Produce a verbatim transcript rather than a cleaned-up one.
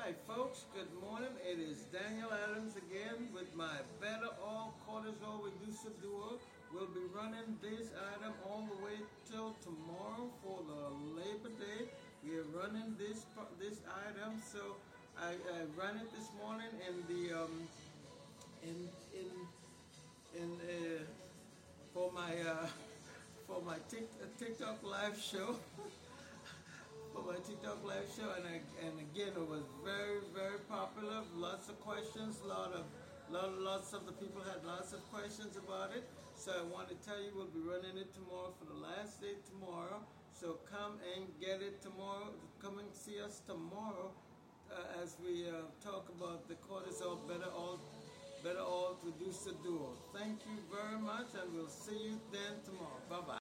Hi folks, good morning. It is Daniel Adams again with my Better All Cortisol Reducer Duo. We'll be running this item all the way till tomorrow for the Labor Day. We are running this this item, so I, I ran it this morning in the um in in in uh, for my uh, for my TikTok live show. For my TikTok live show, and I, and again it was very very popular. Lots of questions, lot of lot, lots of the people had lots of questions about it. So I want to tell you we'll be running it tomorrow for the last day tomorrow. So come and get it tomorrow. Come and see us tomorrow uh, as we uh, talk about the cortisol better all better all reducer duo. Thank you very much, and we'll see you then tomorrow. Bye bye.